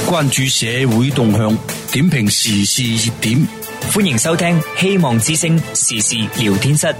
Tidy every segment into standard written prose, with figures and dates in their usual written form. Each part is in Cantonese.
關注社會動向，點評時事熱點。 歡迎收聽希望之聲時事聊天室。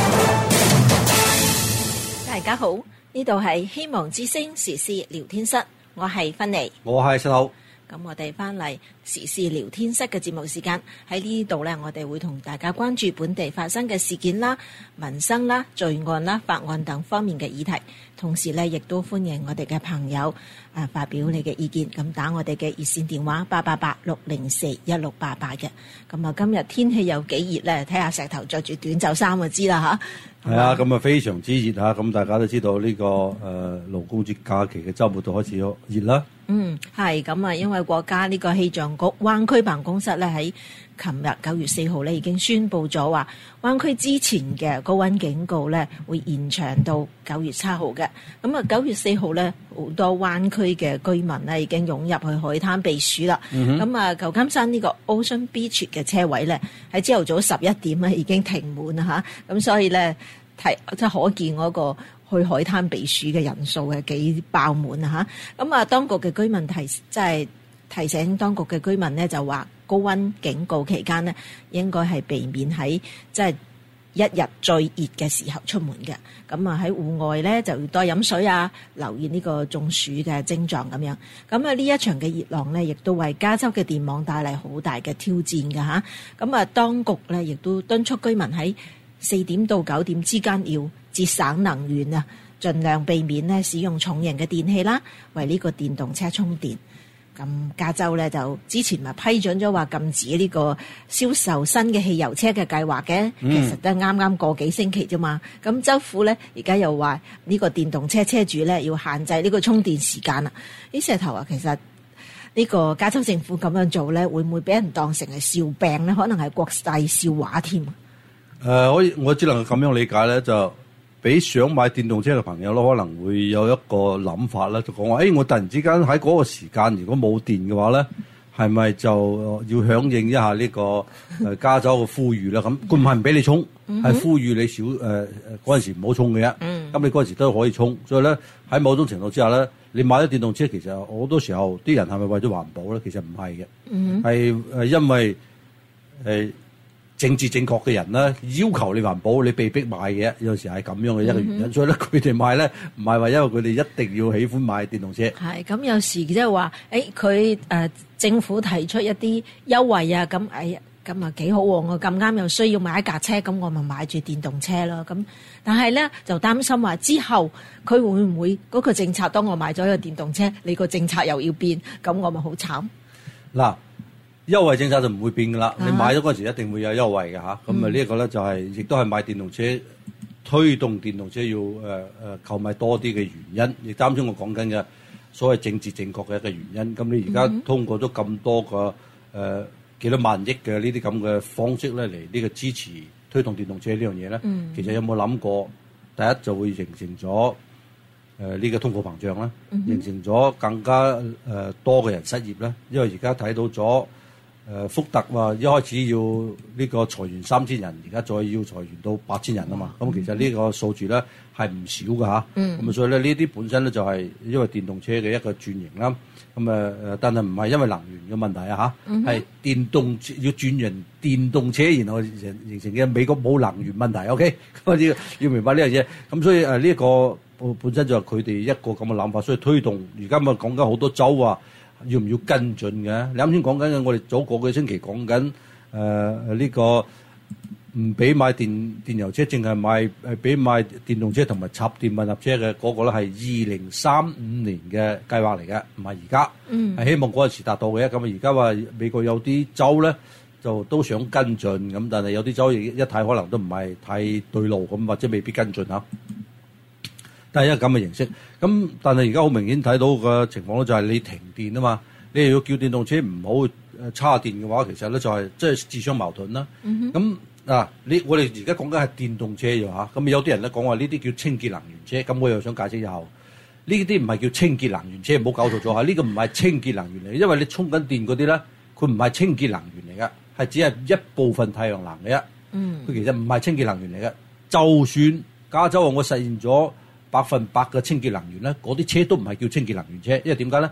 大家好，呢度係希望之聲時事聊天室，我係芬妮， 我係石頭。 咁我哋翻嚟時事聊天室嘅節目時間，喺呢度呢，我哋會同大家關注本地發生嘅事件啦、民生啦、罪案啦、法案等方面嘅議題。同時呢，亦都歡迎我哋嘅朋友發表你嘅意見，咁打我哋嘅熱線電話888-604-1688嘅。咁啊，今日天氣有幾熱呢？睇下石頭着住短袖衫就知啦吓。 係啊，咁啊非常之熱嚇，咁大家都知道呢個勞工節假期嘅週末都開始熱啦。 係咁啊，因為國家呢個氣象局灣區辦公室咧喺琴日9月4號咧已經宣布咗話，灣區之前嘅高溫警告咧會延長到9月7號嘅。咁啊9月4號咧好多灣區嘅居民咧已經湧入去海灘避暑啦。咁啊舊金山呢個 Ocean Beach 嘅車位咧喺朝頭早11點咧已經停滿啦嚇，咁所以咧即係可見嗰個去海灘避暑嘅人數係幾爆滿啊嚇！咁啊，當局嘅居民提醒當局嘅居民咧，就話高溫警告期間呢，應該係避免喺即係一日最熱嘅時候出門嘅。咁啊喺戶外咧就要多飲水啊，留意呢個中暑嘅症狀咁樣。咁啊呢一場嘅熱浪咧，亦都為加州嘅電網帶嚟好大嘅挑戰㗎嚇。咁啊當局咧亦都敦促居民喺4點到9點之間要節省能源啊，盡量避免咧使用重型嘅電器啦，為呢個電動車充電。咁加州咧就之前咪批准咗話禁止呢個銷售新嘅汽油車嘅計劃嘅，其實都係啱啱個幾星期啫嘛。咁州府咧而家又話呢個電動車車主咧要限制呢個充電時間啦。呢石頭啊，其實呢個加州政府咁樣做咧，會唔會俾人當成係笑柄咧？可能係國際笑話添。 我只能夠咁樣理解咧，就俾想買電動車嘅朋友咯，可能會有一個諗法咧，就講話，我突然之間喺嗰個時間如果冇電嘅話咧，係咪就要響應一下呢個加州嘅呼籲啦？咁佢唔係唔俾你充，係呼籲你少嗰陣時唔好充嘅啫。咁你嗰陣時都可以充，所以咧喺某種程度之下咧，你買咗電動車，其實好多時候啲人係咪為咗環保咧？其實唔係嘅，係因為政治正確嘅人咧，要求你環保，你被逼買嘅，有時係咁樣嘅一個原因。所以咧，佢哋買咧，唔係話因為佢哋一定要喜歡買電動車。 係咁，有時即係話，佢政府提出一啲優惠啊，咁咁啊幾好喎！我咁啱又需要買一架車，咁我咪買住電動車咯。咁但係咧就擔心話之後佢會唔會嗰個政策，當我買咗一個電動車，你個政策又要變，咁我咪好慘嗱。優惠政策就唔會變㗎啦，你買咗嗰陣時一定會有優惠嘅嚇。咁啊呢一個咧就係亦都係買電動車推動電動車要購買多啲嘅原因，亦啱先我講緊嘅所謂政治正確嘅一個原因。咁你而家通過咗咁多個幾多萬億嘅呢啲咁嘅方式咧嚟呢個支持推動電動車呢樣嘢咧，其實有冇諗過？第一就會形成咗呢個通貨膨脹啦，形成咗更加多嘅人失業啦，因為而家睇到咗。福特話一開始要呢個裁員3000人，而家再要裁員到8000人啊嘛。咁其實呢個數字咧係唔少㗎嚇。咁所以咧呢啲本身咧就係因為電動車嘅一個轉型啦。咁但係唔係因為能源嘅問題啊嚇，係電動要轉型電動車，然後形成嘅美國冇能源問題。OK， 咁要明白呢樣嘢。咁所以呢一個本身就係佢哋一個咁嘅諗法，所以推動而家咪講緊好多州啊。要唔要跟進嘅？你啱先講緊嘅，我哋早個幾星期講緊呢個唔俾買電油車，淨係俾買電動車同埋插電混合車嘅嗰個咧，係2035年嘅計劃嚟嘅，唔係而家。係希望嗰陣時達到嘅。咁啊，而家話美國有啲州咧就都想跟進，咁但係有啲州一睇可能都唔係太對路咁，或者未必跟進嚇。係一個咁嘅形式，咁但係而家好明顯睇到嘅情況咧，就係你停電啊嘛，你又要叫電動車唔好叉電嘅話，其實咧就係即係自相矛盾啦。咁我哋而家講緊係電動車啫嚇，咁有啲人咧講話呢啲叫清潔能源車，咁我又想解釋一下，呢啲唔係叫清潔能源車，唔好搞錯咗嚇，呢個唔係清潔能源嚟，因為你充緊電嗰啲咧，佢唔係清潔能源嚟嘅，係只係一部分太陽能嘅啫。佢其實唔係清潔能源嚟嘅，就算加州我實現咗100%嘅清潔能源咧，嗰啲車都唔係叫清潔能源車，因為點解咧？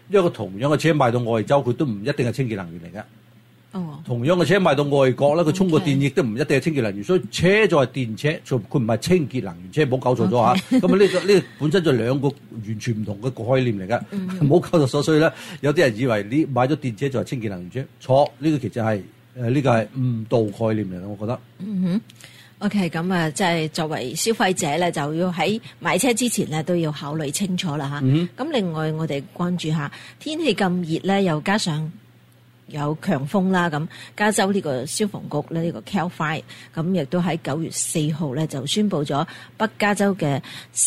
因為個同樣嘅車賣到外州，佢都唔一定係清潔能源嚟嘅。 哦， 同樣嘅車賣到外國咧，佢充個電亦都唔一定係清潔能源，所以車就係電車，佢唔係清潔能源車，唔好搞錯咗嚇。咁啊呢個本身就兩個完全唔同嘅概念嚟嘅，唔好搞錯咗。所以咧，有啲人以為你買咗電車就係清潔能源車，錯。呢個其實係呢個係誤導概念嚟嘅，我覺得。 OK， 咁啊，即係作為消費者咧，就要喺買車之前咧都要考慮清楚啦嚇。咁另外我哋關注下天氣咁熱咧，又加上有強風啦，咁加州呢個消防局咧，呢個 Cal Fire 咁亦都喺9月4號咧就宣布咗北加州嘅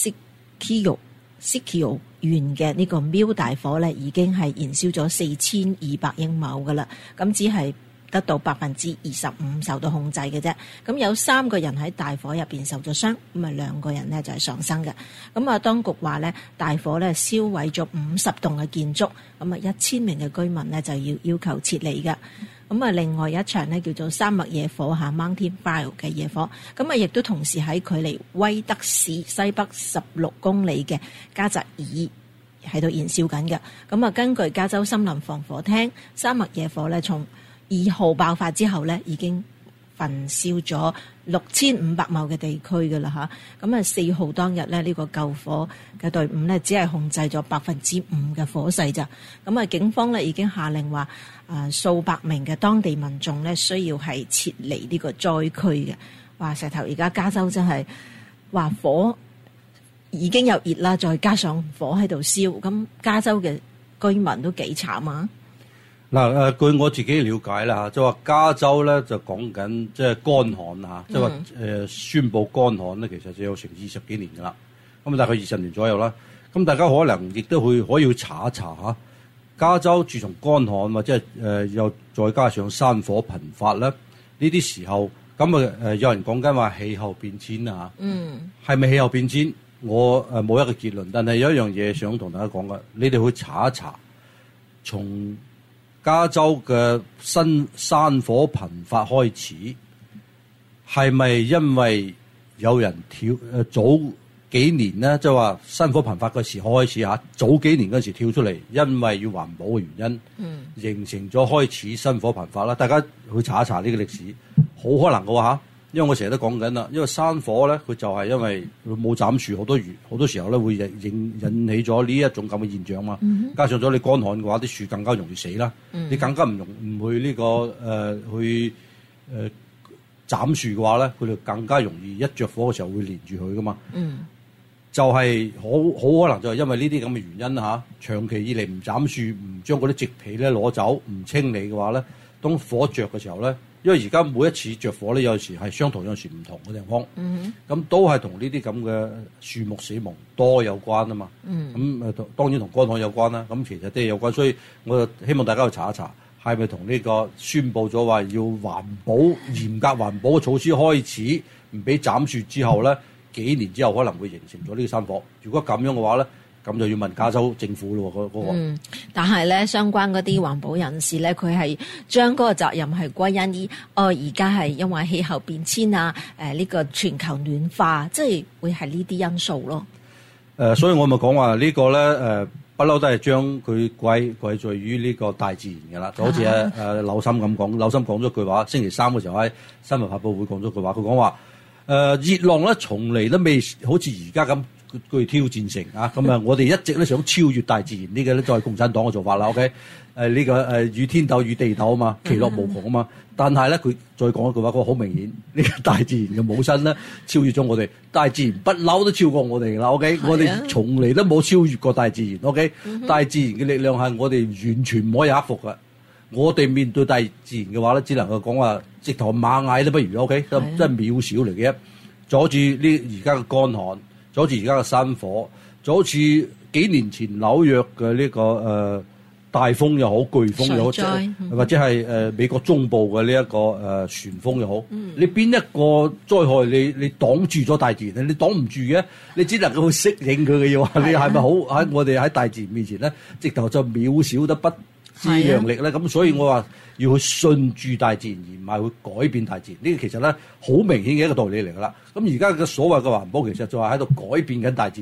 Siskiyou 縣嘅呢個 Mill 大火咧已經係燃燒咗4200英畝噶啦，咁只係得到25%受到控制嘅啫。咁有3個人喺大火入邊受咗傷，咁啊2個人呢就係喪生嘅。咁啊當局話咧大火咧燒毀咗50棟嘅建築，咁啊1000名嘅居民呢就要求撤離嘅。咁啊另外一場呢叫做山脈野火嚇 Mountain Fire 嘅野火，咁啊亦都同時喺距離威德市西北16公里嘅加澤爾喺度燃燒緊嘅。咁啊根據加州森林防火廳，山脈野火咧從2號爆發之後咧，已經焚燒咗6500畝嘅地區㗎啦嚇。咁啊4號當日咧，呢個救火嘅隊伍咧，只係控制咗5%嘅火勢咋。咁啊警方咧已經下令話，數百名嘅當地民眾咧需要係撤離呢個災區嘅。哇！石頭而家加州真係話火已經有熱啦，再加上火喺度燒，咁加州嘅居民都幾慘啊！ 嗱據我自己了解啦嚇，即係話加州咧就講緊即係乾旱嚇，即係話宣布乾旱咧，其實就有成20幾年㗎啦。咁大概20年左右啦。咁大家可能亦都可以去查一查嚇，加州自從乾旱或者係又再加上山火頻發咧，呢啲時候咁有人講緊話氣候變遷啊嚇。係咪氣候變遷？我冇一個結論，但係有一樣嘢想同大家講嘅，你哋去查一查，從加州嘅新山火頻發開始，係咪因為有人早幾年咧，即係話山火頻發嘅時候開始嚇，早幾年嗰時跳出嚟，因為要環保嘅原因，形成咗開始山火頻發啦。大家去查一查呢個歷史，好可能嘅話嚇。因為我成日都講緊啦，因為山火咧，佢就係因為佢冇斬樹，好多時候咧會引起咗呢一種咁嘅現象嘛。加上咗你乾旱嘅話，啲樹更加容易死啦。你更加唔去呢個去斬樹嘅話咧，佢哋更加容易一着火嘅時候會連住佢噶嘛。就係好可能就係因為呢啲咁嘅原因嚇，長期以嚟唔斬樹，唔將嗰啲植皮咧攞走，唔清理嘅話咧，當火着嘅時候咧。因為而家每一次着火咧，有時係相同，有時唔同嘅地方。咁都係同呢啲咁嘅樹木死亡多有關啊嘛。咁當然同乾旱有關啦。咁其實都係有關，所以我就希望大家去查一查，係咪同呢個宣佈咗話要環保、嚴格環保嘅措施開始，唔俾斬樹之後咧，幾年之後可能會形成咗呢個山火。如果咁樣嘅話咧，咁就要問加州政府咯，嗰個。 但係咧，相關嗰啲環保人士咧，佢係將嗰個責任係歸因於而家係因為氣候變遷啊，呢個全球暖化，即係會係呢啲因素咯。 所以我咪講話呢個咧，不嬲都係將佢歸罪於呢個大自然㗎啦。就好似柳森咁講，柳森講咗句話，星期3嘅時候喺新聞發佈會講咗句話，佢講話熱浪咧從嚟都未好似而家咁具挑戰性啊！咁啊，我哋一直咧想超越大自然，呢個咧就係共產黨嘅做法啦。OK，呢個與天鬥與地鬥啊嘛，其樂無窮啊嘛。但係咧，佢再講一句話，佢好明顯，呢個大自然嘅母親咧超越咗我哋，大自然不嬲都超過我哋啦。OK，我哋從嚟都冇超越過大自然。OK，大自然嘅力量係我哋完全唔可以克服嘅。我哋面對大自然嘅話咧，只能夠講話直頭螞蟻都不如。OK，真係渺小嚟嘅，就好似呢而家嘅乾旱。就好似而家嘅山火，就好似幾年前紐約嘅呢個大風又好，颶風又好，或者係美國中部嘅呢一個旋風又好，你邊一個災害你擋住咗大自然，你擋唔住嘅，你只能夠去適應佢嘅話，你係咪好喺我哋喺大自然面前咧，直頭就渺小得不自量力咧？咁所以我話要去順住大自然，而唔係去改變大自然。呢個其實咧好明顯嘅一個道理嚟㗎啦。咁而家嘅所謂嘅環保，其實就係喺度改變緊大自然。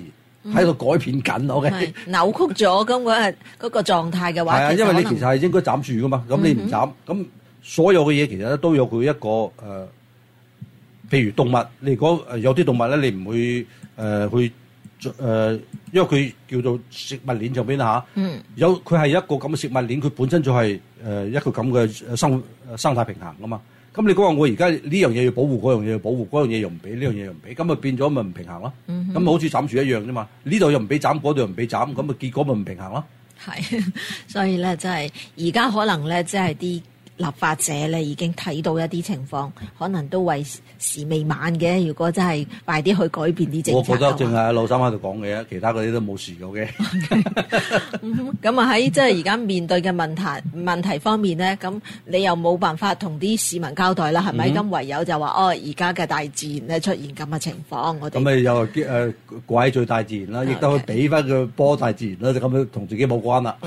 喺度改變緊，OK， 係扭曲咗咁嗰個狀態嘅話， 係啊，因為你其實實係應該斬樹噶嘛，咁你唔斬，咁所有嘅嘢其實咧都有佢一個譬如動物，你如果有啲動物咧，你唔會去因為佢叫做食物鏈上邊啦嚇，有佢係一個咁嘅食物鏈，佢本身就係一個咁嘅生態平衡噶嘛。咁你講話我而家呢樣嘢要保護，嗰樣嘢要保護，嗰樣嘢又唔俾，呢樣嘢又唔俾，咁咪變咗咪唔平衡咯。咁咪好似斬樹一樣啫嘛，呢度又唔俾斬，嗰度又唔俾斬，咁咪結果咪唔平衡咯。 係，所以咧真係而家可能咧，即係啲立法者咧已經睇到一啲情況，可能都為時未晚嘅。如果真係快啲去改變啲政策， 我覺得淨係老三喺度講嘅，其他嗰啲都冇事嘅。 咁啊喺即係而家面對嘅問題方面咧，咁你又冇辦法同啲市民交代啦，係咪？咁唯有就話而家嘅大自然咧出現咁嘅情況，我哋咁咪又怪罪大自然啦，亦都去俾翻個波大自然啦，就咁樣同自己冇關啦。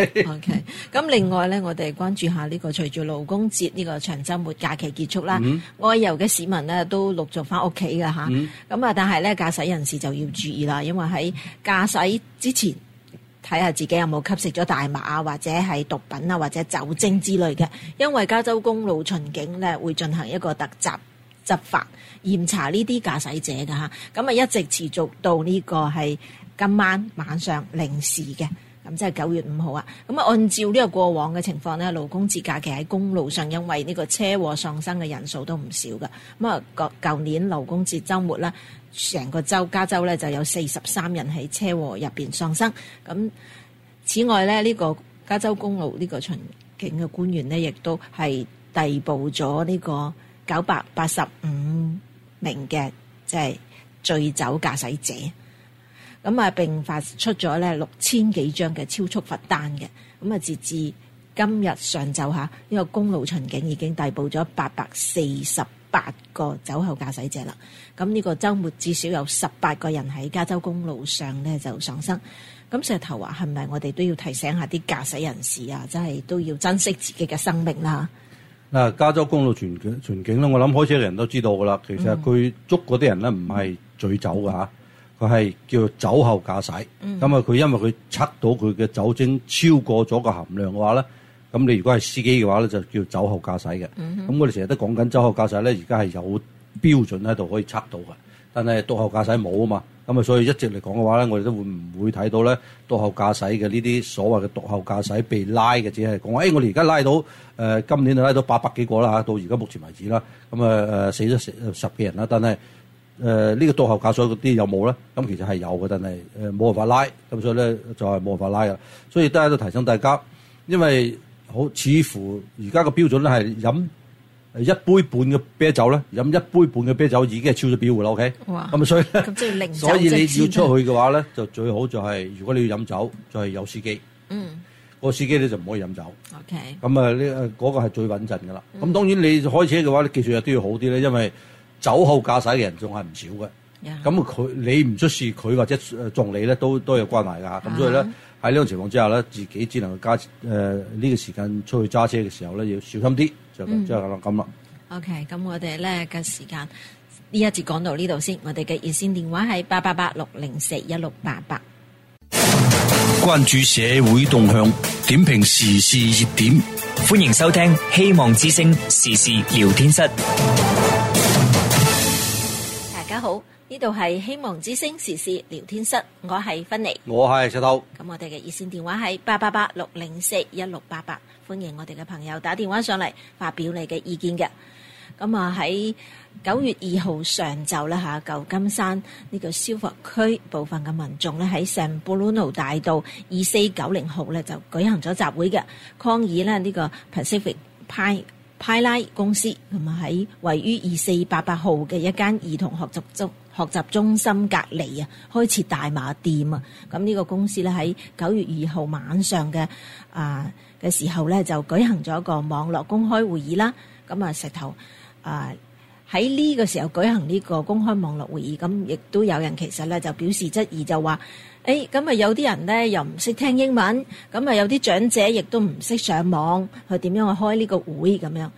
OK。咁另外咧，我哋關注下呢個隨住勞工節呢個長週末假期結束啦，外遊嘅市民呢都陸續翻屋企㗎吓。咁但係咧駕駛人士就要注意啦，因為喺駕駛之前睇下自己有冇吸食咗大麻啊，或者係毒品啊，或者酒精之類嘅。因為加州公路巡警咧會進行一個突襲執法嚴查呢啲駕駛者㗎吓。咁一直持續到呢個係今晚晚上零時嘅。咁即係9月5號啊！咁按照呢個過往嘅情況咧，勞工節假期喺公路上因為呢個車禍喪生嘅人數都唔少㗎。舊年勞工節週末啦，成個加州咧就有43人喺車禍入邊喪生。咁此外咧，呢個加州公路呢個巡警嘅官員呢，亦都係逮捕咗呢個985名嘅即係醉酒駕駛者。咁並發出咗咧6000幾張嘅超速罰單嘅。咁截至今日上晝呢個公路巡警已經逮捕咗848個酒後駕駛者啦。咁呢個週末至少有18個人喺加州公路上咧就喪生。咁石頭話係咪我哋都要提醒下啲駕駛人士啊，真係都要珍惜自己嘅生命啦。 嗱，加州公路巡警咧，我諗開車嘅人都知道噶啦。其實佢捉嗰啲人咧唔係醉酒噶嚇。佢係叫酒後駕駛，咁佢因為佢測到佢嘅酒精超過咗個含量嘅話咧，咁你如果係司機嘅話咧，就叫酒後駕駛嘅。咁我哋成日都講緊酒後駕駛咧，而家係有標準喺度可以測到嘅，但係毒後駕駛冇啊嘛，咁所以一直嚟講嘅話咧，我哋都唔會睇到咧毒後駕駛嘅呢啲所謂嘅毒後駕駛被拉嘅，只係講話我哋而家拉到今年就拉到800幾個啦嚇，到而家目前為止啦，咁死咗10幾人啦，但係呢個毒後駕駛嗰啲有冇咧？咁其實係有嘅，但係冇辦法拉，咁所以咧就係冇辦法拉嘅。所以都喺度提醒大家，因為似乎而家嘅標準咧係飲1杯半嘅啤酒咧，飲1杯半嘅啤酒已經係超咗標嘅啦。OK，咁所以咁即係零酒， 所以你要出去嘅話咧，就最好就係如果你要飲酒，就係有司機。個司機咧就唔可以飲酒。 OK， 咁呢嗰個係最穩陣嘅啦。咁當然你開車嘅話，你技術又都要好啲咧，因為酒後駕駛嘅人仲係唔少嘅，咁你唔出事，佢或者撞你咧都有關係㗎。咁所以咧喺呢種情況之下咧，自己只能夠呢個時間出去揸車嘅時候咧，要小心啲，就即係咁啦。 OK，咁我哋咧嘅時間呢一節講到呢度先。我哋嘅熱線電話係888-604-1688。 關注社會動向，點評時事熱點， 歡迎收聽希望之聲時事聊天室。 大家好，呢度係希望之聲時事聊天室，我係芬妮， 我係石頭。 咁我哋嘅熱線電話係888-604-1688，歡迎我哋嘅朋友打電話上嚟發表你嘅意見嘅。咁喺9月2號上晝咧嚇，舊金山呢個消防區部分嘅民眾咧喺聖布魯諾大道2490號咧就舉行咗集會嘅，抗議咧呢個 Pacific Pilot 公司咁喺位於2488號嘅一間兒童學習中心隔離啊，開設大麻店啊。咁呢個公司咧喺9月2號晚上嘅時候咧就舉行咗一個網絡公開會議啦。咁石頭喺呢個時候舉行呢個公開網絡會議，咁亦都有人其實咧就表示質疑，就話咁有啲人咧又唔識聽英文，咁有啲長者亦都唔識上網，去點樣去開呢個會咁樣。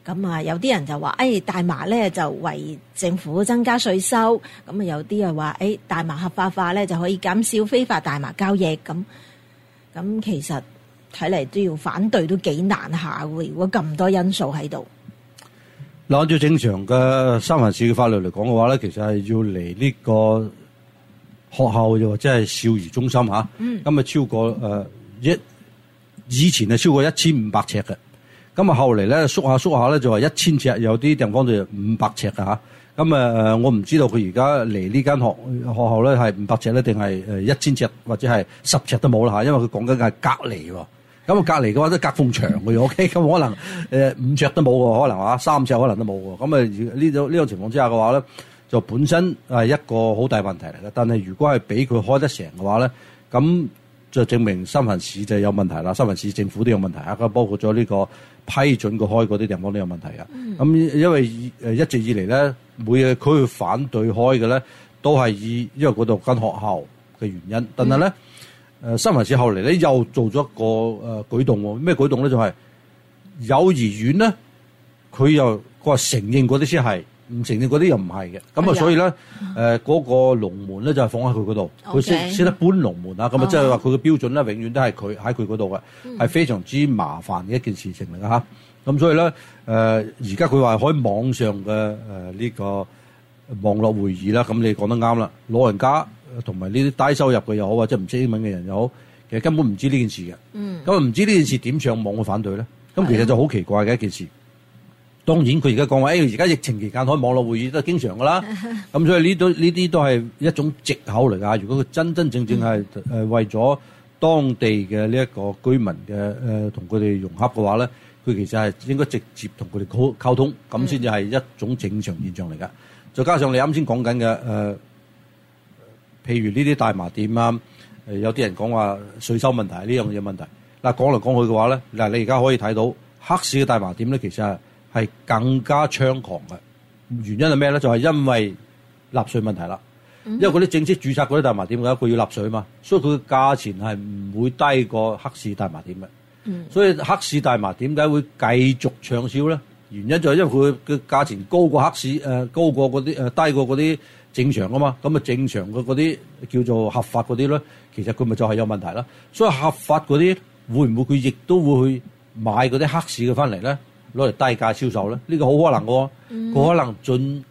咁啊，有啲人就話，大麻咧就為政府增加稅收，咁啊有啲又話，大麻合法化咧就可以減少非法大麻交易，咁其實睇嚟都要反對都幾難下喎。如果咁多因素喺度， 嗱，按照正常嘅三藩市嘅法律嚟講嘅話咧，其實係要嚟呢個學校又或者係少兒中心嚇，咁啊超過以前係超過1500尺嘅。咁啊，後嚟咧縮下咧就話1000尺，有啲地方就500尺嘅嚇。咁我唔知道佢而家嚟呢間學校咧係500尺咧，定係1000尺或者係10尺都冇啦嚇。因為佢講緊嘅係隔離喎。咁啊，隔離嘅話都隔埲牆嘅喎。OK，咁可能5尺都冇喎，可能話3尺可能都冇喎。咁啊，呢種情況之下嘅話咧，就本身係一個好大問題嚟嘅。但係如果係俾佢開得成嘅話咧，咁就證明三藩市就有問題啦。三藩市政府都有問題啊，包括咗呢個批准佢開嗰啲地方都有問題啊。咁因為一直以嚟咧，每個區反對開嘅咧，都係因為嗰度間學校嘅原因。但係咧，三藩市後嚟咧又做咗一個舉動喎。咩舉動咧？就係幼兒園咧，佢又話承認嗰啲先係，唔承認嗰啲又唔係嘅。咁啊，所以咧，嗰個龍門咧就係放喺佢嗰度，佢識得搬龍門啊。咁啊，即係話佢嘅標準咧，永遠都係佢喺佢嗰度嘅，係非常之麻煩嘅一件事情嚟㗎嚇。咁所以咧，而家佢話開網上嘅呢個網絡會議啦，咁你講得啱啦。老人家同埋呢啲低收入嘅又好，或者唔識英文嘅人又好，其實根本唔知呢件事嘅。咁啊，唔知呢件事點上網去反對咧？咁其實就好奇怪嘅一件事。當然佢而家講話，而家疫情期間開網絡會議都係經常㗎啦。咁所以呢啲都係一種藉口嚟㗎。如果佢真正係為咗當地嘅呢一個居民嘅同佢哋融合嘅話咧，佢其實係應該直接同佢哋溝通，咁先至係一種正常現象嚟㗎。再加上你啱先講緊嘅譬如呢啲大麻店啊，有啲人講話稅收問題呢樣嘢問題。嗱，講嚟講去嘅話咧，嗱，你而家可以睇到黑市嘅大麻店咧，其實係更加猖狂嘅。原因係咩咧？就係因為納稅問題啦。因為嗰啲正式註冊嗰啲大麻店嘅話，佢要納稅嘛，所以佢嘅價錢係唔會低過黑市大麻店嘅。所以黑市大麻點解會繼續暢銷咧？原因就係因為佢嘅價錢高過黑市，高過嗰啲低過嗰啲正常啊嘛。咁啊，正常嘅嗰啲叫做合法嗰啲咧，其實佢咪就係有問題啦。所以合法嗰啲會唔會佢亦都會去買嗰啲黑市嘅翻嚟咧，攞嚟低價銷售咧？呢個好可能嘅，佢可能進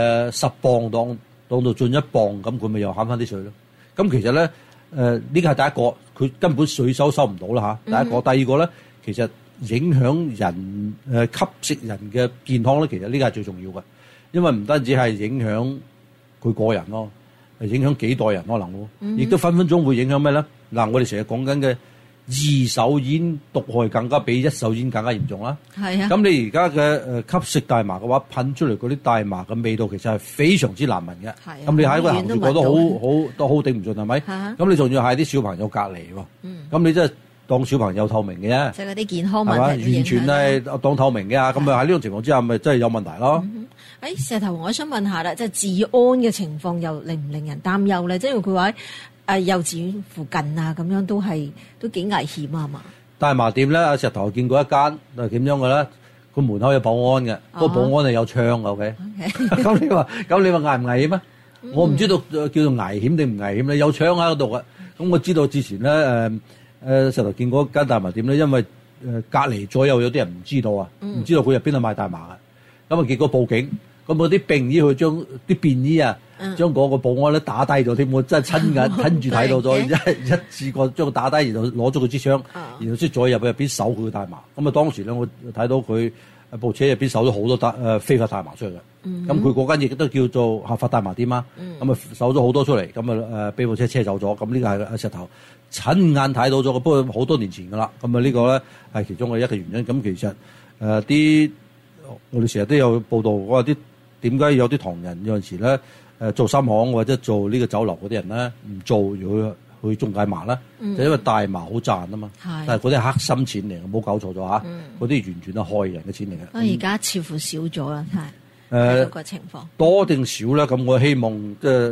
10磅當到進1磅，咁佢咪又慳翻啲稅咯。咁其實咧，呢個係第一個，佢根本稅收唔到啦嚇。第一個，第二個咧，其實影響人吸食人嘅健康咧，其實呢個係最重要嘅，因為唔單止係影響佢個人咯，係影響幾代人可能喎，亦都分分鐘會影響咩咧？嗱，我哋成日講緊嘅二手煙毒害更加比一手煙更加嚴重啦。係啊。咁你而家嘅吸食大麻嘅話，噴出嚟嗰啲大麻嘅味道其實係非常之難聞嘅。係啊。咁你喺個行住覺得都好頂唔順係咪？咁你仲要係啲小朋友隔離喎。咁你真係當小朋友透明嘅啫。即係嗰啲健康問題完全係當透明嘅。咁啊喺呢種情況之下，咪真係有問題咯。 石頭，我想問下啦，即係治安嘅情況又令唔令人擔憂咧？即係佢話幼稚園附近啊，咁樣都幾危險啊嘛。大麻店咧，阿石頭見過一間係點樣嘅咧？個門口有保安嘅，個保安係有槍嘅。OK。咁你話危唔危險啊？我唔知道叫做危險定唔危險咧。有槍喺嗰度嘅。咁我知道之前咧石頭見過一間大麻店咧，因為隔離左右有啲人唔知道啊，唔知道佢入邊度賣大麻嘅。咁啊結果報警，咁嗰啲便衣去將啲便衣啊，將嗰個保安咧打低咗添，我真係親眼親住睇到咗，一次過將佢打低，然後攞咗佢支槍，然後先再入去入邊搜佢嘅大麻。咁啊當時咧我睇到佢部車入邊搜咗好多非法大麻出嚟嘅。咁佢嗰間亦都叫做合法大麻店啊。咁啊搜咗好多出嚟，咁啊俾部車車走咗。咁呢個係阿石頭親眼睇到咗嘅，不過好多年前㗎啦。咁啊呢個咧係其中嘅一個原因。咁其實啲我哋成日都有報道，我話啲點解有啲唐人有陣時咧做三行或者做呢個酒樓嗰啲人咧唔做，要去中介麻啦，就因為大麻好賺啊嘛。但係嗰啲係黑心錢嚟嘅，冇搞錯咗嚇。嗰啲完全係害人嘅錢嚟嘅。而家似乎少咗啦，係嗰個情況多定少咧？咁我希望即係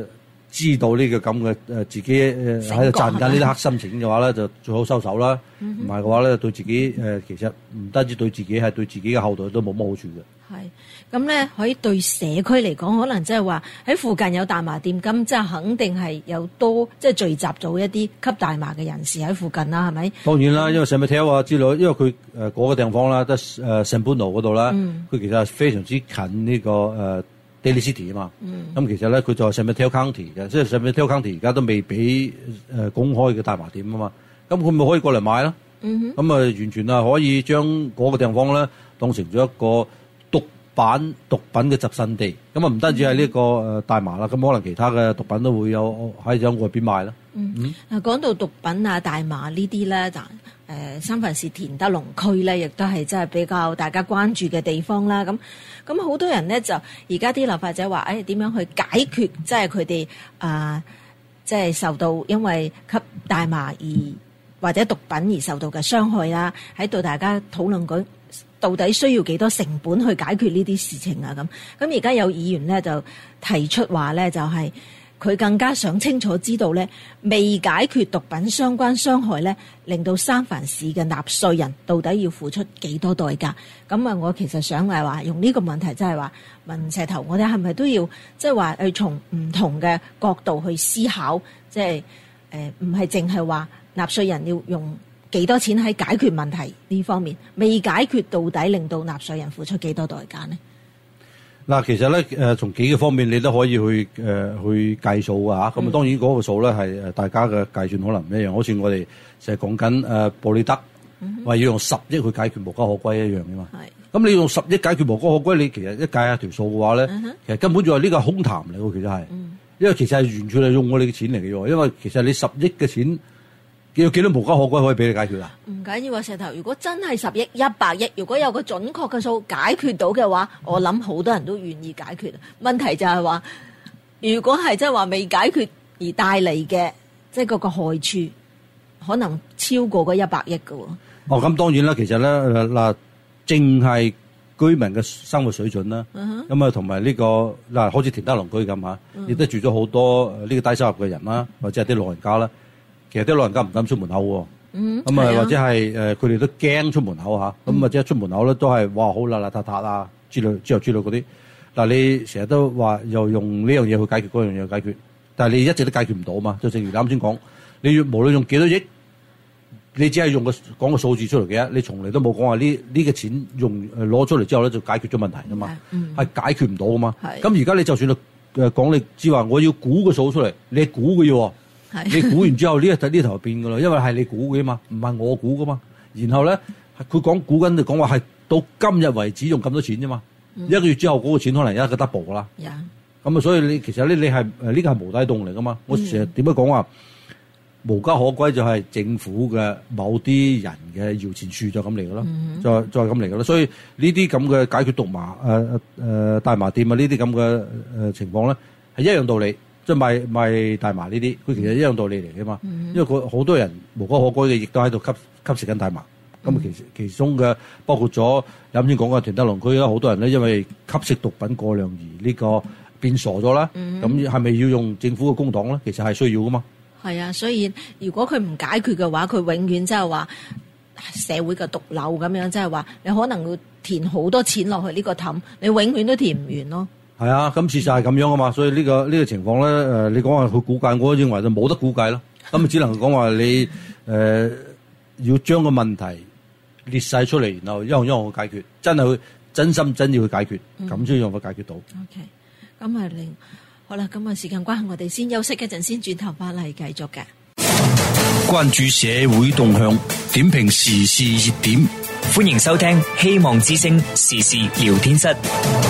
知道呢個咁嘅自己喺度賺緊呢啲黑心錢嘅話咧，就最好收手啦。唔係嘅話咧，對自己其實唔單止對自己，係對自己嘅後代都冇乜好處嘅。 係咁咧，可以對社區嚟講，可能即係話喺附近有大麻店，咁即係肯定係有多即係聚集咗一啲吸大麻嘅人士喺附近啦，係咪？ 當然啦，因為 San Mateo 啊之類，因為佢嗰個地方啦，得San Bruno嗰度啦，佢其實係非常之近呢個Daly City 啊嘛。咁其實咧，佢就係 San Mateo County 嘅，即係 San Mateo County 而家都未俾公開嘅大麻店啊嘛。咁佢咪可以過嚟買咯。咁啊，完全啊可以將嗰個地方咧當成咗一個毒品嘅集散地。咁啊，唔單止係呢個大麻啦，咁可能其他嘅毒品都會有喺外邊賣啦。 嗱，講到毒品啊、大麻呢啲咧，三藩市田德隆區咧，亦都係真係比較大家關注嘅地方啦。咁好多人咧就而家啲立法者話，點樣去解決即係佢哋即係受到因為吸大麻或者毒品而受到嘅傷害啦，喺度大家討論緊到底需要幾多成本去解決呢啲事情啊？咁而家有議員咧就提出話咧，就係佢更加想清楚知道咧，未解決毒品相關傷害咧，令到三藩市嘅納稅人到底要付出幾多代價？咁啊，我其實想係話用呢個問題，即係話問石頭，我哋係咪都要即係話去從唔同嘅角度去思考，即係唔係淨係話納稅人要用幾多錢喺解決問題呢方面，未解決到底令到納稅人付出幾多代價呢？ 嗱，其實咧從幾個方面你都可以去計數㗎嚇。咁當然嗰個數咧係大家嘅計算可能唔一樣。好似我哋成日講緊布里德話要用10億去解決無家可歸一樣㗎嘛。咁你用10億解決無家可歸，你其實一計下條數嘅話咧，其實根本就係呢個空談嚟喎。其實係，因為其實係完全係用我哋嘅錢嚟嘅喎。因為其實你10億嘅錢，要幾多無家可歸可以俾你解決啊？ 唔緊要啊，石頭。如果真係10億、100億，如果有個準確嘅數解決到嘅話，我諗好多人都願意解決。問題就係話，如果係即係話未解決而帶嚟嘅，即係嗰個害處，可能超過嗰100億㗎喎。 咁當然啦，其實咧嗱，淨係居民嘅生活水準啦，咁啊同埋呢個嗱，好似田德隆區咁嚇，亦都住咗好多呢個低收入嘅人啦，或者係啲老人家啦。其實啲老人家唔敢出門口喎，咁或者係佢哋都驚出門口嚇，咁或者出門口咧都係哇好邋邋遢遢啊之類嗰啲。嗱，你成日都話又用呢樣嘢去解決嗰樣嘢去解決，但係你一直都解決唔到嘛。就正如啱先講，你無論用幾多億，你只係用講個數字出嚟嘅，你從嚟都冇講話呢個錢用攞出嚟之後咧就解決咗問題㗎嘛，係解決唔到㗎嘛。咁而家你就算講你知話，我要估個數出嚟，你係估嘅喎。你估完之後呢頭就變噶啦，因為係你估嘅嘛，唔係我估噶嘛。然後咧，佢估緊就講話係到今日為止用咁多錢啫嘛。1個月之後嗰個錢可能有一個 double 噶啦。咁啊，所以你其實咧，你係呢個係無底洞嚟噶嘛。我成日點樣講話無家可歸就係政府嘅某啲人嘅搖錢樹就咁嚟噶啦，再咁嚟噶啦。所以呢啲咁嘅解決毒麻大麻店啊呢啲咁嘅情況咧係一樣道理。即係賣大麻呢啲，佢其實一樣道理嚟嘅嘛。因為佢好多人無家可歸嘅，亦都喺度吸食緊大麻。咁其中嘅包括咗啱先講嘅田德隆區啦，好多人咧因為吸食毒品過量而呢個變傻咗啦。咁係咪要用政府嘅公帑咧？其實係需要噶嘛。係啊，所以如果佢唔解決嘅話，佢永遠即係話社會嘅毒瘤咁樣，即係話你可能會填好多錢落去呢個氹，你永遠都填唔完咯。係啊，咁事實係咁樣啊嘛，所以呢個情況咧，你講話佢估計，我認為就冇得估計咯。咁只能講話你要將個問題列晒出嚟，然後一項一項去解決，真係去真心真意去解決，咁先讓佢解決到。OK， 咁啊好啦，咁啊時間關係，我哋先休息一陣，先轉頭翻嚟繼續嘅。 關注社會動向，點評時事熱點， 歡迎收聽希望之聲時事聊天室。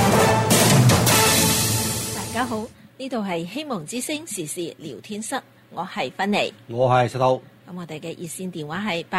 大家好，呢度係希望之聲時事聊天室，我係芬妮， 我係石頭。 咁我哋嘅熱線電話係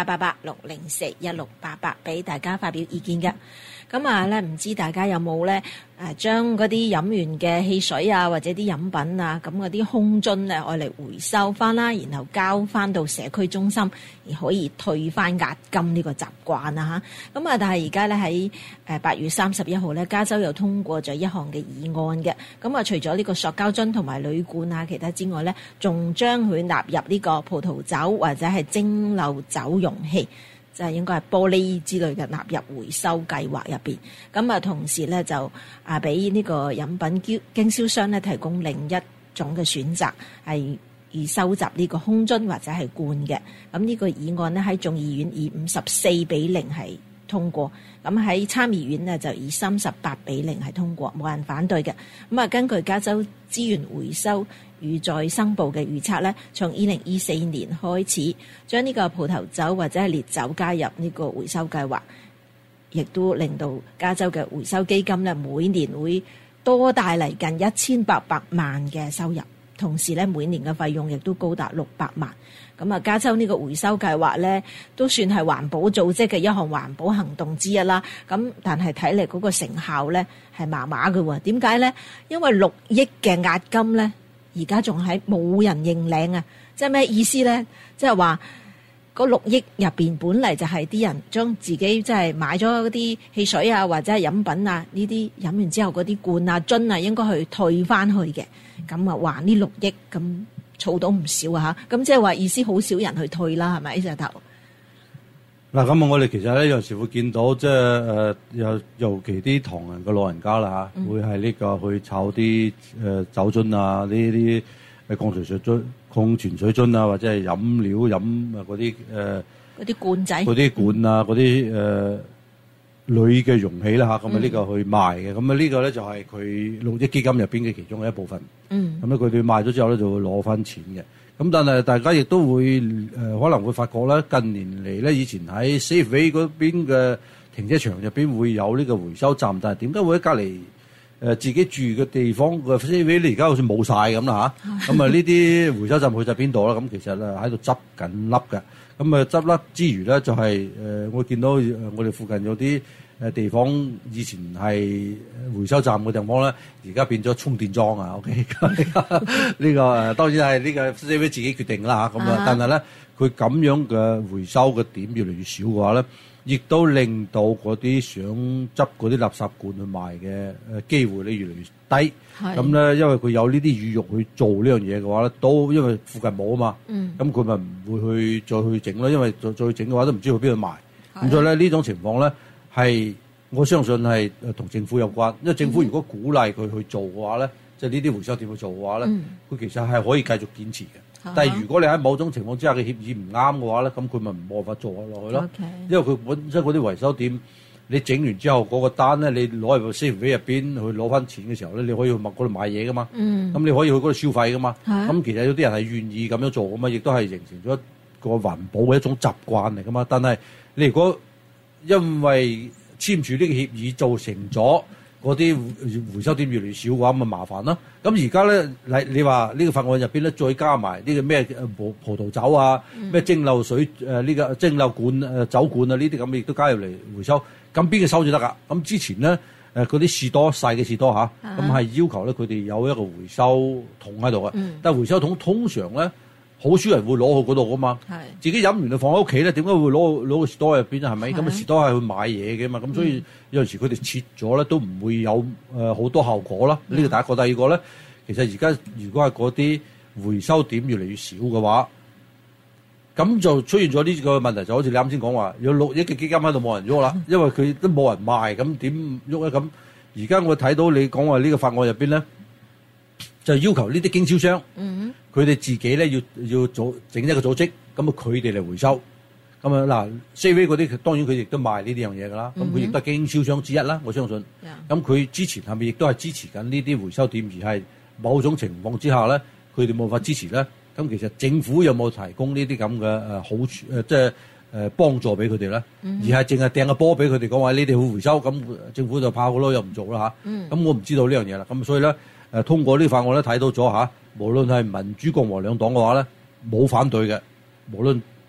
888-604-1688，俾大家發表意見嘅。咁啊咧，唔知大家有冇咧將嗰啲飲完嘅汽水啊，或者啲飲品啊，咁嗰啲空樽咧，愛嚟回收翻啦，然後交翻到社區中心，而可以退翻押金呢個習慣啊嚇。咁啊，但係而家咧喺8月31號咧，加州又通過咗一項嘅議案嘅。咁啊，除咗呢個塑膠樽同埋鋁罐啊，其他之外咧，仲將佢納入呢個葡萄酒或者係蒸餾酒容器，就係應該係玻璃之類嘅納入回收計劃入邊。咁啊，同時咧就俾呢個飲品經銷商咧提供另一種嘅選擇，係以收集呢個空樽或者係罐嘅。咁呢個議案呢，喺眾議院以54-0係通過，咁喺參議院呢，就以38-0係通過，冇人反對嘅。咁啊，根據加州資源回收與再生部嘅預測咧，從2024年開始，將呢個葡萄酒或者係烈酒加入呢個回收計劃，亦都令到加州嘅回收基金咧每年會多帶嚟近1800萬嘅收入，同時咧每年嘅費用亦都高達600萬。咁啊，加州呢個回收計劃咧都算係環保組織嘅一項環保行動之一啦。咁但係睇嚟嗰個成效咧係麻麻嘅喎。點解咧？因為6億嘅押金咧，而家仲係冇人認領啊！即係咩意思咧？即係話嗰6億入邊本嚟就係啲人將自己即係買咗嗰啲汽水啊，或者係飲品啊呢啲飲完之後嗰啲罐啊樽啊，應該去退翻去嘅。咁啊還呢6億咁。儲到唔少啊嚇，咁即係話意思好少人去退啦，係咪呢隻頭？ 嗱，咁啊，我哋其實咧有時會見到即係尤其啲唐人嘅老人家啦嚇，會係呢個去炒啲酒樽啊，呢啲礦泉水樽啊，或者係飲料飲啊嗰啲罐仔、 嗰啲罐啊、嗰啲鋁嘅容器啦嚇，咁啊呢個去賣嘅，咁啊呢個咧就係佢6億基金入邊嘅其中嘅一部分。咁咧佢哋賣咗之後咧就會攞翻錢嘅。咁但係大家亦都會可能會發覺咧，近年嚟咧以前喺 Safeway 嗰邊嘅停車場入邊會有呢個回收站，但係點解會喺隔離自己住嘅地方嘅 Safeway 咧而家好似冇晒咁啦嚇？咁啊呢啲回收站去晒邊度啦？咁其實啊喺度執緊笠嘅。咁啊執笠之餘咧，就係我見到我哋附近有啲地方以前係回收站嘅地方咧，而家變咗充電樁啊 ！OK， 呢個當然係呢個 Safeway 自己決定啦嚇。咁啊，但係咧佢咁樣嘅回收嘅點越嚟越少嘅話咧，亦都令到嗰啲想執嗰啲垃圾罐去賣嘅機會咧越嚟越低。咁咧，因為佢有呢啲語欲去做呢樣嘢嘅話咧，都因為附近冇啊嘛。咁佢咪唔會再去整咯，因為再去整嘅話都唔知去邊度賣。咁所以咧呢種情況咧係我相信係同政府有關，因為政府如果鼓勵佢去做嘅話咧，即係呢啲回收店去做嘅話咧，佢其實係可以繼續堅持嘅。但係如果你喺某種情況之下嘅協議唔啱嘅話咧，咁佢咪冇辦法做落去咯。因為佢本身嗰啲維修店，你整完之後嗰個單咧，你攞入 Safeway 入邊去攞翻錢嘅時候咧，你可以去嗰度買嘢噶嘛。咁你可以去嗰度消費噶嘛。咁其實有啲人係願意咁樣做噶嘛，亦都係形成咗一個環保嘅一種習慣嚟噶嘛。但係你如果因為簽署呢個協議造成咗嗰啲回收店越嚟越少嘅話，咁咪麻煩咯。咁而家咧，你話呢個法案入邊咧，再加埋呢個咩葡萄酒啊，咩蒸餾水呢個蒸餾罐酒罐啊呢啲咁，亦都加入嚟回收。咁邊個收就得㗎？咁之前咧嗰啲士多細嘅士多嚇，咁係要求咧佢哋有一個回收桶喺度嘅。但係回收桶通常咧，好少人會攞去嗰度噶嘛，自己飲完就放喺屋企咧，點解會攞個士多入邊啊？係咪？咁啊士多係去買嘢嘅嘛，咁所以有陣時佢哋切咗咧都唔會有好多效果啦。呢個第一個，第二個咧，其實而家如果係嗰啲回收點越嚟越少嘅話，咁就出現咗呢個問題，就好似你啱先講話，有6億嘅基金喺度冇人喐啦，因為佢都冇人賣，咁點喐咧？咁而家我睇到你講話呢個法案入邊咧，就要求呢啲經銷商，佢哋自己咧要整一個組織，咁啊佢哋嚟回收。咁啊嗱 ，Safeway 嗰啲當然佢亦都賣呢啲樣嘢㗎啦，咁佢亦都係經銷商之一啦，我相信。咁佢之前係咪亦都係支持緊呢啲回收店，而係某種情況之下咧，佢哋冇法支持咧？咁其實政府有冇提供呢啲咁嘅好處即係幫助俾佢哋咧？而係淨係掟個波俾佢哋講話，你哋會回收，咁政府就炮咯，又唔做啦嚇。咁我唔知道呢樣嘢啦。咁所以咧通過呢個法案咧睇到咗嚇，無論係民主共和兩黨嘅話咧，冇反對嘅，無論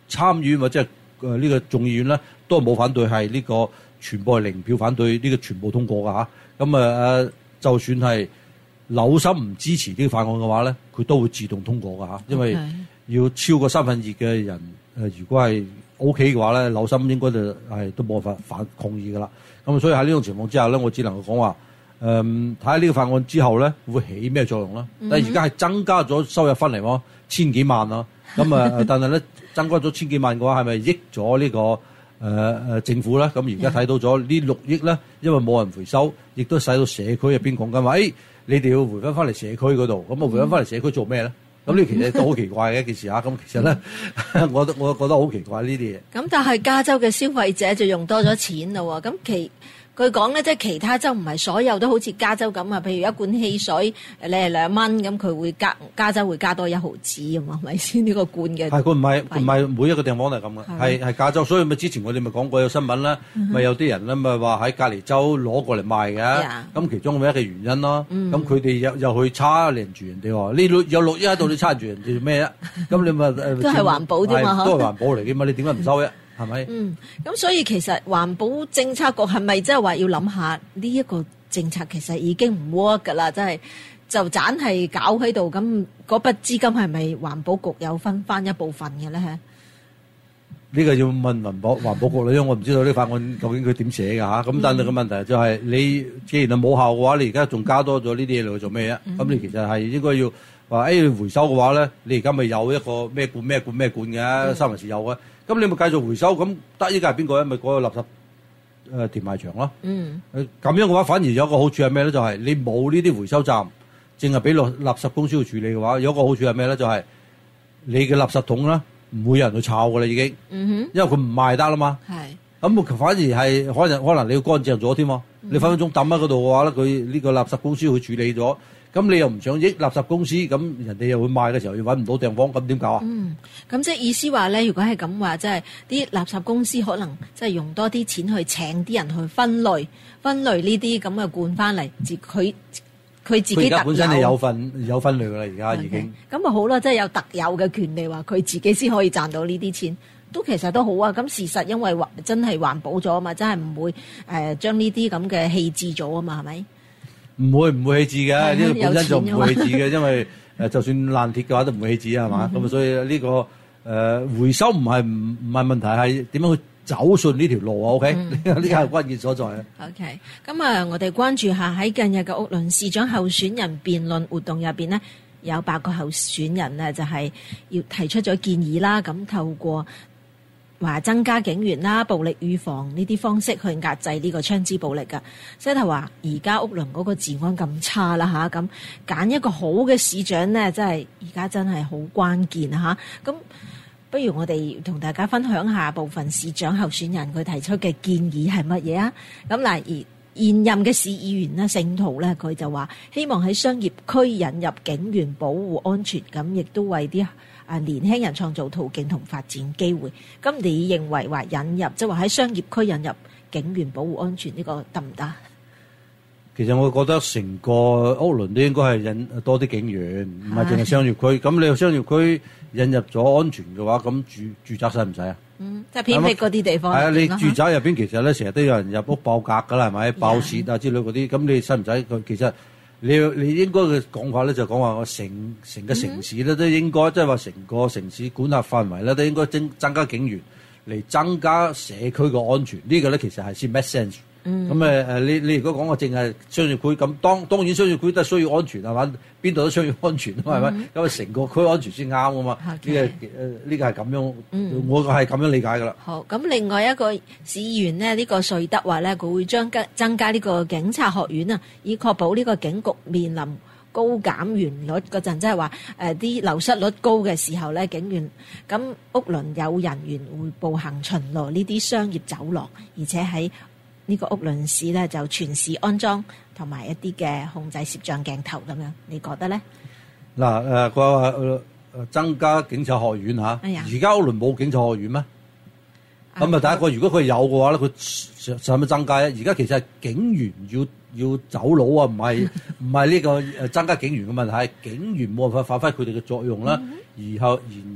參院或者係呢個眾議院咧，都係冇反對，係呢個全部係零票反對，呢個全部通過㗎嚇。咁就算係紐森唔支持呢個法案嘅話咧，佢都會自動通過㗎嚇，因為要超過3分2嘅人如果係 OK 嘅話咧，紐森應該就係都冇法反抗議㗎啦。咁所以喺呢種情況之下咧，我只能夠講話睇下呢個法案之後咧會起咩作用啦。但係而家係增加咗收入分嚟喎，1000幾萬咯。咁但係咧增加咗1000幾萬嘅話，係咪益咗呢個政府咧？咁而家睇到咗呢6億咧，因為冇人回收，亦都使到社區入邊講緊話，你哋要回翻嚟社區嗰度，咁回翻嚟社區做咩咧？咁呢其實都好奇怪嘅一件事嚇。咁其實咧，我覺得好奇怪呢啲嘢。 咁但係加州嘅消費者就用多咗錢咯喎。咁據講咧，即係其他州唔係所有都好似加州咁啊。譬如一罐汽水，你係2蚊，咁佢會加州會加多1毫子咁嘛？係咪先呢個罐嘅？ 係佢唔係每一個地方都係咁嘅，係加州。所以咪之前我哋咪講過有新聞啦，咪有啲人咧咪話喺隔離州攞過嚟賣嘅。咁其中咪一個原因咯。咁佢哋又去差人住人哋喎。你有6億喺度，你差住人哋做咩啊？咁你咪都係環保啫嘛， 都係環保嚟嘅嘛。你點解唔收啫？係咪？ 咁所以其實環保政策局係咪即係話要諗下呢一個政策其實已經唔 work 㗎啦？真係就盞係搞喺度，咁嗰筆資金係咪環保局有分翻一部分嘅咧？ 呢個要問環保局啦，因為我唔知道呢法案究竟佢點寫㗎嚇。咁但係個問題就係你既然係冇效嘅話，你而家仲加多咗呢啲嘢落去做咩啊？咁你其實係應該要話回收嘅話咧，你而家咪有一個咩罐嘅三文治有嘅。咁你咪繼續回收，咁得益嘅係邊個咧？咪嗰個垃圾填埋場咯。咁樣嘅話，反而有一個好處係咩咧？就係你冇呢啲回收站，淨係俾垃圾公司去處理嘅話，有一個好處係咩咧？就係你嘅垃圾桶啦，唔會有人去炒㗎啦已經。因為佢唔賣得啦嘛。咁反而係可能你要乾淨咗添喎。你分分鐘抌喺嗰度嘅話咧，佢呢個垃圾公司去處理咗。咁你又唔想益垃圾公司，咁人哋又會賣嘅時候又揾唔到地方，咁點搞啊？ 咁即係意思話咧，如果係咁話，即係啲垃圾公司可能即係用多啲錢去請啲人去分類呢啲咁嘅罐翻嚟，佢自己特有。佢而家本身係有分類㗎啦，而家已經。咁啊好啦，即係有特有嘅權利，話佢自己先可以賺到呢啲錢，其實都好啊。咁事實因為真係環保咗啊嘛，真係唔會將呢啲咁嘅棄置咗啊嘛，係咪？ 唔會棄置嘅，呢個本身就唔會棄置嘅，因為就算爛鐵嘅話都唔會棄置係嘛？咁所以呢個回收唔係問題，係點樣去走順呢條路啊 ？OK，呢個係關鍵所在啊。 OK， 咁我哋關注下喺近日嘅屋崙市長候選人辯論活動入邊呢，有8個候選人呢就係要提出咗建議啦，咁透過話增加警員啦、暴力預防呢啲方式去壓制呢個槍支暴力㗎。即係話而家屋崙嗰個治安咁差啦嚇，咁揀一個好嘅市長呢，真係而家真係好關鍵嚇。咁不如我哋同大家分享下部分市長候選人佢提出嘅建議係乜嘢啊？咁嗱，而現任嘅市議員呢，聖圖呢，佢就話希望喺商業區引入警員保護安全，咁亦都為啲年輕人創造途徑同發展機會。咁你認為話引入即係話喺商業區引入警員保護安全呢個得唔得？ 其實我覺得成個屋崙都應該係引多啲警員，唔係淨係商業區。咁你商業區引入咗安全嘅話，咁住宅使唔使啊？ 即係偏僻嗰啲地方。係啊， 你住宅入邊其實咧成日都有人入屋爆格㗎啦，係咪？爆竊啊之類嗰啲，咁你使唔使佢？其實你應該嘅講法咧就講話我成個城市咧都應該，即係話成個城市管轄範圍咧都應該增加警員嚟增加社區嘅安全。呢個咧其實係先 make sense。咁你如果講我淨係商業區，咁當然商業區都係需要安全係嘛？邊度都需要安全係咪？咁成個區安全先啱啊嘛。呢個係咁樣，我係咁樣理解㗎啦。 好，咁另外一個市議員呢，呢個瑞德話咧，佢會增加呢個警察學院啊，以確保呢個警局面臨高減員率嗰陣，即係話啲流失率高嘅時候咧，警員咁屋崙有人員會步行巡邏呢啲商業走廊，而且喺呢個屋崙市咧就全市安裝同埋一啲嘅控制攝像鏡頭咁樣，你覺得咧？ 嗱佢話增加警察學院嚇，而家屋崙冇警察學院咩？咁第一個，如果佢有嘅話咧，佢使乜增加咧？而家其實係警員要走佬啊，唔係呢個增加警員嘅問題，係警員冇辦法發揮佢哋嘅作用啦，然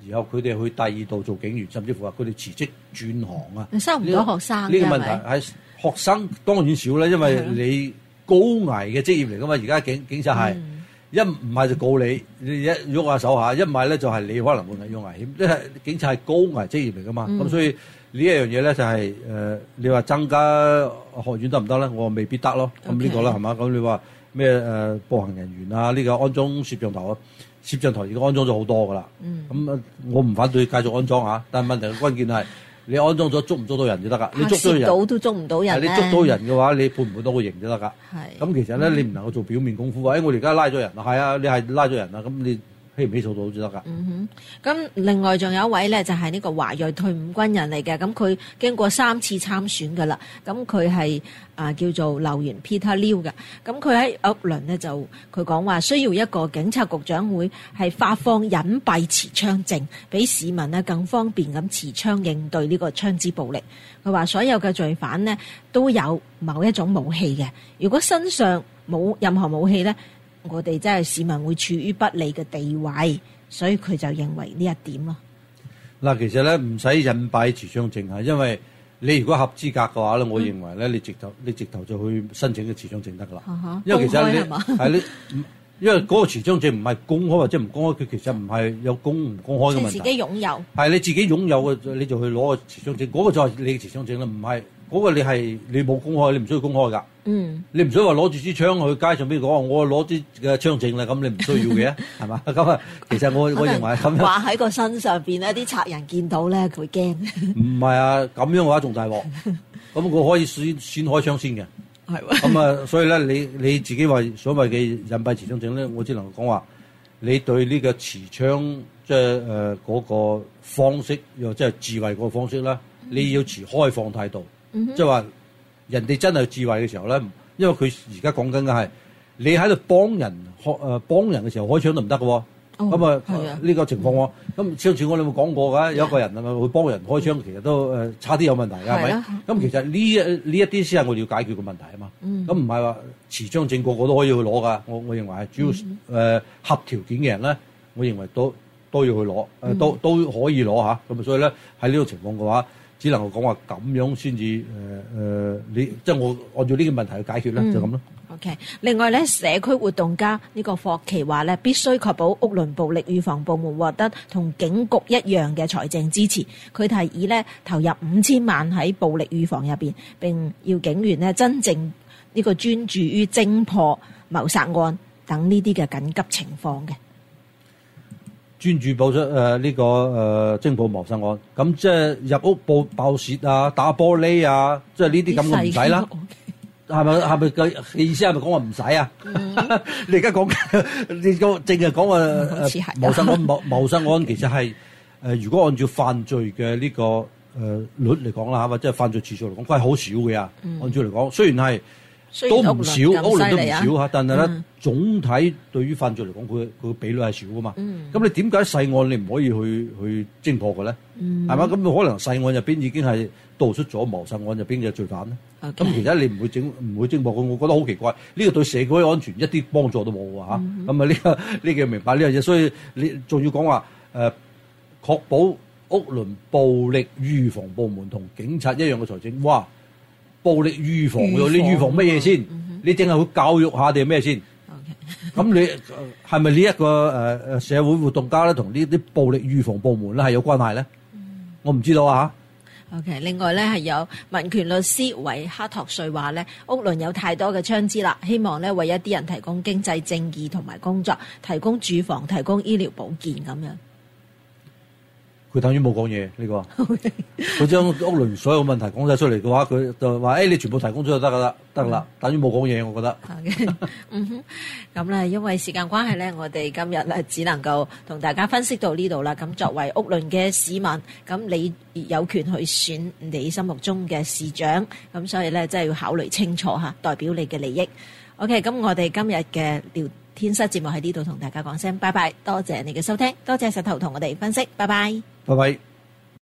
然後佢哋去第二度做警員，甚至乎話佢哋辭職轉行啊。 你收唔到學生呢個問題係咪係學生當然少啦，因為你高危嘅職業嚟噶嘛。而家警察係一唔係就告你，你一喐下手下；一唔係咧就係你可能會有危險。即係警察係高危職業嚟噶嘛。咁所以呢一樣嘢咧就係你話增加學院得唔得咧？我未必得咯。咁呢個啦係嘛？咁你話咩步行人員啊？呢個安裝攝像頭啊？攝像頭而家安裝咗好多噶啦。咁我唔反對繼續安裝嚇，但係問題嘅關鍵係你安裝咗捉唔捉到人就得㗎。你捉到人到都捉唔到人咧。 你捉到人嘅話，你判唔判到個刑就得㗎。 係。 咁其實咧，你唔能夠做表面功夫話，我哋而家拉咗人啦，係啊，你係拉咗人啦，咁你起唔起訴到就得㗎。 咁另外仲有一位咧，就係呢個華裔退伍軍人嚟嘅，咁佢經過3次參選㗎啦，咁佢係叫做劉源 Peter Liu 嘅，咁佢喺屋崙呢，就佢講話需要一個警察局長會係發放隱蔽持槍證，俾市民呢更方便咁持槍應對呢個槍支暴力。佢話所有嘅罪犯呢都有某一種武器嘅，如果身上冇任何武器呢，我哋真係市民會處於不利嘅地位，所以佢就認為呢一點咯。 嗱，其實咧唔使隱蔽持槍證啊，因為你如果合資格嘅話咧，我認為咧你直頭就去申請嘅持槍證得㗎啦。因為其實因為嗰個持槍證唔係公開或者唔公開，佢其實唔係有公唔公開嘅問題。 自己擁有係你自己擁有嘅，你就去攞個持槍證，嗰個就係你嘅持槍證啦，唔係嗰個你冇公開，你唔需要公開㗎。你唔需要話攞住支槍去街上邊講，我攞支嘅槍證啦，咁你唔需要嘅，係嘛？咁啊，其實我認為咁樣掛喺個身上邊咧，啲賊人見到咧，佢驚。 唔係啊，咁樣嘅話仲大鑊。咁我可以先開槍先嘅。係喎。咁啊，所以咧，你自己話所謂嘅隱蔽持槍證咧，我只能講話，你對呢個持槍即係嗰個方式，又即係自衛嗰個方式啦，你要持開放態度，即係話。人哋真係自衛嘅時候咧，因為佢而家講緊嘅係你喺度幫人嘅時候開槍都唔得嘅喎。咁呢個情況喎，咁上次我哋有冇講過㗎？有一個人係咪會幫人開槍，其實都差啲有問題㗎，係咪？咁其實呢一啲先係我哋要解決嘅問題啊嘛。咁唔係話持槍證個個都可以去攞㗎。我認為係主要合條件嘅人咧，我認為都要去攞，都可以攞嚇。咁所以咧喺呢個情況嘅話，只能夠講話咁樣先至你即係我按照呢個問題去解決咧，就咁咯。 OK。另外咧，社區活動家呢個霍奇話咧，必須確保屋崙暴力預防部門獲得同警局一樣嘅財政支持。佢提議咧投入5000萬喺暴力預防入邊，並要警員咧真正呢個專注於偵破謀殺案等呢啲嘅緊急情況嘅。 專注報出呢個偵破謀殺案，咁即係入屋爆竊啊、打玻璃啊，即係呢啲咁嘅唔使啦。係咪嘅意思係咪講話唔使啊？你而家講你淨係講話謀殺案，謀殺案其實係如果按照犯罪嘅呢個率嚟講啦，或者係犯罪次數嚟講，佢係好少嘅呀。按照嚟講，雖然係。都唔少，屋崙都唔少嚇，但係咧總體對於犯罪嚟講，佢個比率係少噶嘛。咁你點解細案你唔可以去偵破嘅咧？係嘛？咁可能細案入邊已經係導出咗謀殺案入邊嘅罪犯咧。咁其實你唔會偵破佢，我覺得好奇怪。呢個對社區安全一啲幫助都冇喎嚇。咁啊呢個明白呢樣嘢，所以你仲要講話確保屋崙暴力預防部門同警察一樣嘅財政，哇！暴力預防喎，你預防乜嘢先？你淨係會教育下定係咩先？咁你係咪呢一個社會活動家咧，同呢啲暴力預防部門咧係有關係咧？我唔知道啊。 OK， 另外咧係有民權律師維克托瑞話咧，屋崙有太多嘅槍支啦，希望咧為一啲人提供經濟正義同埋工作，提供住房、提供醫療保健咁樣。 佢等於冇講嘢呢個，佢將屋崙所有問題講晒出嚟嘅話，佢就話：你全部提供咗就得啦，等於冇講嘢，我覺得。 咁咧，因為時間關係咧，我哋今日咧只能夠同大家分析到呢度啦。咁作為屋崙嘅市民，咁你有權去選你心目中嘅市長，咁所以咧真係要考慮清楚嚇，代表你嘅利益。OK， 咁我哋今日嘅聊天室節目喺呢度同大家講聲拜拜，多謝你嘅收聽，多謝石頭同我哋分析，拜拜。 拜拜。